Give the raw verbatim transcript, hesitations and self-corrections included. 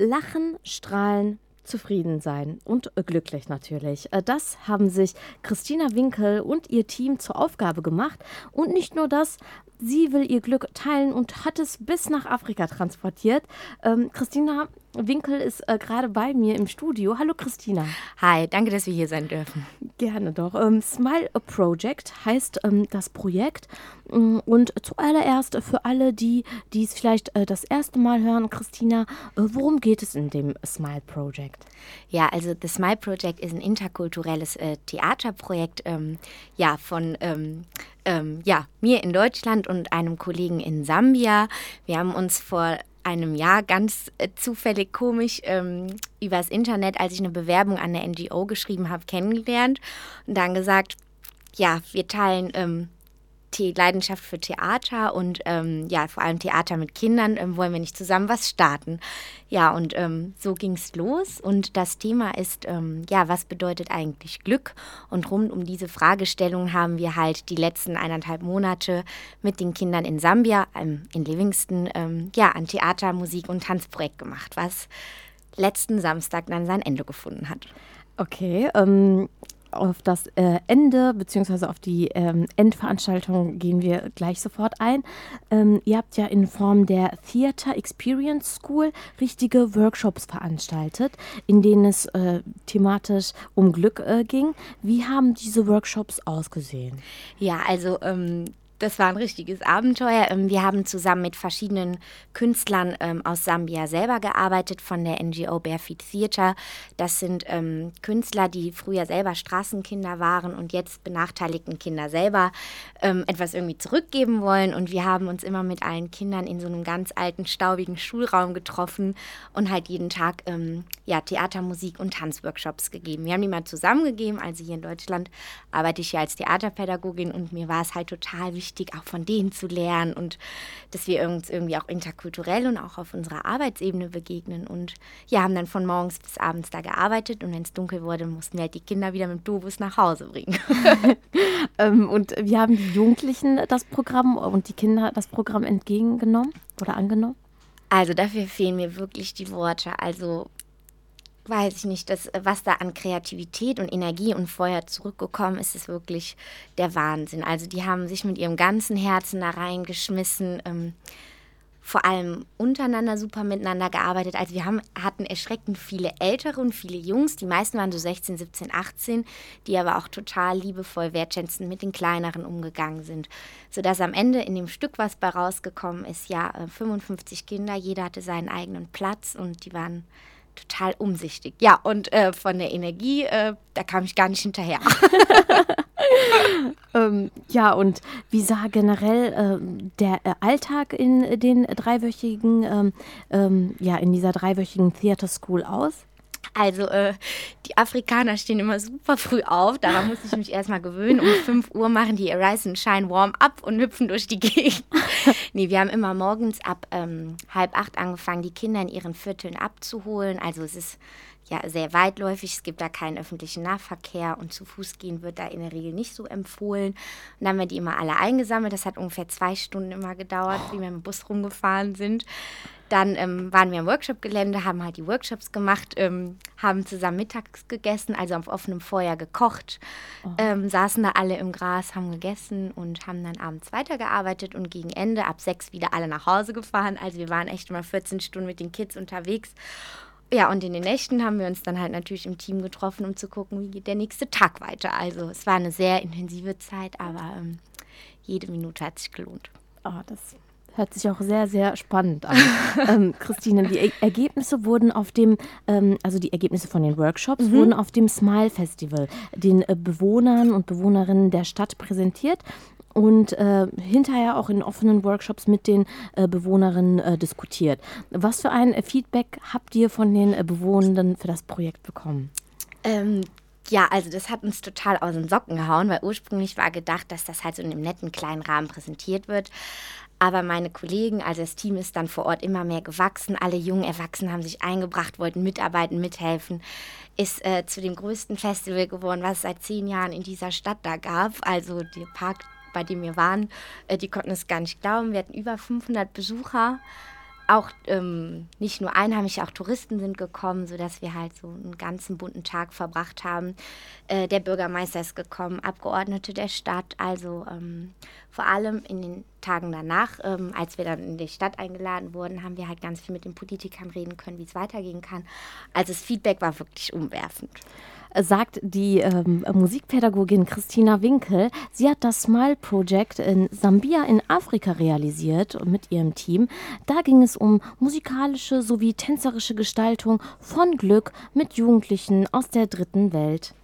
lachen, strahlen, zufrieden sein und äh, glücklich natürlich. Äh, Das haben sich Christina Winkel und ihr Team zur Aufgabe gemacht. Und nicht nur das, sie will ihr Glück teilen und hat es bis nach Afrika transportiert. Ähm, Christina Winkel ist äh, gerade bei mir im Studio. Hallo Christina. Hi, danke, dass wir hier sein dürfen. Gerne doch. Ähm, Smile a Project heißt ähm, das Projekt. Mm, Und zuallererst für alle, die die es vielleicht äh, das erste Mal hören, Christina, äh, worum geht es in dem Smile Project? Ja, also The Smile Project ist ein interkulturelles äh, Theaterprojekt ähm, ja, von ähm, ähm, ja, mir in Deutschland und einem Kollegen in Sambia. Wir haben uns vor einem Jahr ganz äh, zufällig komisch ähm, übers Internet, als ich eine Bewerbung an eine N G O geschrieben habe, kennengelernt und dann gesagt, ja, wir teilen ähm, die Leidenschaft für Theater und ähm, ja, vor allem Theater mit Kindern, ähm, wollen wir nicht zusammen was starten. Ja, und ähm, so ging es los und das Thema ist, ähm, ja, was bedeutet eigentlich Glück? Und rund um diese Fragestellung haben wir halt die letzten eineinhalb Monate mit den Kindern in Sambia, ähm, in Livingston, ähm, ja, ein Theater-, Musik- und Tanzprojekt gemacht, was letzten Samstag dann sein Ende gefunden hat. Okay, ähm, auf das äh, Ende bzw. auf die ähm, Endveranstaltung gehen wir gleich sofort ein. Ähm, ihr habt ja in Form der Theater Experience School richtige Workshops veranstaltet, in denen es äh, thematisch um Glück äh, ging. Wie haben diese Workshops ausgesehen? Ja, also ähm, das war ein richtiges Abenteuer. Ähm, wir haben zusammen mit verschiedenen Künstlern ähm, aus Sambia selber gearbeitet, von der N G O Barefeet Theater. Das sind ähm, Künstler, die früher selber Straßenkinder waren und jetzt benachteiligten Kinder selber ähm, etwas irgendwie zurückgeben wollen. Und wir haben uns immer mit allen Kindern in so einem ganz alten, staubigen Schulraum getroffen und halt jeden Tag ähm, ja, Theater-, Musik- und Tanzworkshops gegeben. Wir haben die mal zusammengegeben. Also hier in Deutschland arbeite ich ja als Theaterpädagogin und mir war es halt total wichtig, auch von denen zu lernen und dass wir uns irgendwie auch interkulturell und auch auf unserer Arbeitsebene begegnen. Und ja, haben dann von morgens bis abends da gearbeitet und wenn es dunkel wurde, mussten wir halt die Kinder wieder mit dem Dobus nach Hause bringen. Ähm, und wie haben die Jugendlichen das Programm und die Kinder das Programm entgegengenommen oder angenommen? Also dafür fehlen mir wirklich die Worte. Also weiß ich nicht, das, was da an Kreativität und Energie und Feuer zurückgekommen ist, ist wirklich der Wahnsinn. Also die haben sich mit ihrem ganzen Herzen da reingeschmissen, ähm, vor allem untereinander super miteinander gearbeitet. Also wir haben, hatten erschreckend viele Ältere und viele Jungs, die meisten waren so sechzehn, siebzehn, achtzehn, die aber auch total liebevoll, wertschätzend mit den Kleineren umgegangen sind. Sodass am Ende in dem Stück, was bei rausgekommen ist, ja, äh, fünfundfünfzig Kinder, jeder hatte seinen eigenen Platz und die waren total umsichtig. Ja, und äh, von der Energie, äh, da kam ich gar nicht hinterher. Ähm, ja, und wie sah generell ähm, der äh, Alltag in den dreiwöchigen, ähm, ähm, ja, in dieser dreiwöchigen Theater School aus? Also äh, die Afrikaner stehen immer super früh auf, daran muss ich mich erstmal gewöhnen. Um fünf Uhr machen die Arise and Shine Warm-up und hüpfen durch die Gegend. Nee, wir haben immer morgens ab ähm, halb acht angefangen, die Kinder in ihren Vierteln abzuholen. Also es ist ja sehr weitläufig, es gibt da keinen öffentlichen Nahverkehr und zu Fuß gehen wird da in der Regel nicht so empfohlen. Und dann haben wir die immer alle eingesammelt, das hat ungefähr zwei Stunden immer gedauert, wie wir mit dem Bus rumgefahren sind. Dann ähm, waren wir im Workshop-Gelände, haben halt die Workshops gemacht, ähm, haben zusammen mittags gegessen, also auf offenem Feuer gekocht, Oh. ähm, saßen da alle im Gras, haben gegessen und haben dann abends weitergearbeitet und gegen Ende ab sechs wieder alle nach Hause gefahren. Also wir waren echt immer vierzehn Stunden mit den Kids unterwegs. Ja, und in den Nächten haben wir uns dann halt natürlich im Team getroffen, um zu gucken, wie geht der nächste Tag weiter. Also es war eine sehr intensive Zeit, aber ähm, jede Minute hat sich gelohnt. Oh, das hört sich auch sehr, sehr spannend an. ähm, Christine, die er Ergebnisse wurden auf dem, ähm, also die Ergebnisse von den Workshops Mhm. wurden auf dem Smile Festival den äh, Bewohnern und Bewohnerinnen der Stadt präsentiert und äh, hinterher auch in offenen Workshops mit den äh, Bewohnerinnen äh, diskutiert. Was für ein äh, Feedback habt ihr von den äh, Bewohnenden für das Projekt bekommen? Ähm, ja, also das hat uns total aus den Socken gehauen, weil ursprünglich war gedacht, dass das halt so in einem netten kleinen Rahmen präsentiert wird. Aber meine Kollegen, also das Team ist dann vor Ort immer mehr gewachsen. Alle jungen Erwachsenen haben sich eingebracht, wollten mitarbeiten, mithelfen. Ist äh, zu dem größten Festival geworden, was es seit zehn Jahren in dieser Stadt da gab. Also der Park, bei dem wir waren, äh, die konnten es gar nicht glauben. Wir hatten über fünfhundert Besucher. auch ähm, nicht nur Einheimische, auch Touristen sind gekommen, sodass wir halt so einen ganzen bunten Tag verbracht haben. Äh, der Bürgermeister ist gekommen, Abgeordnete der Stadt, also ähm, vor allem in den Tagen danach, ähm, als wir dann in die Stadt eingeladen wurden, haben wir halt ganz viel mit den Politikern reden können, wie es weitergehen kann. Also das Feedback war wirklich umwerfend. Sagt die ähm, Musikpädagogin Christina Winkel. Sie hat das Smile Project in Sambia in Afrika realisiert mit ihrem Team. Da ging es um musikalische sowie tänzerische Gestaltung von Glück mit Jugendlichen aus der dritten Welt.